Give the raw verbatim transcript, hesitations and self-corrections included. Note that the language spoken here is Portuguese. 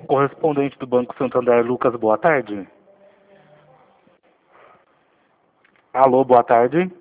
correspondente do Banco Santander, Lucas, boa tarde. Alô, boa tarde.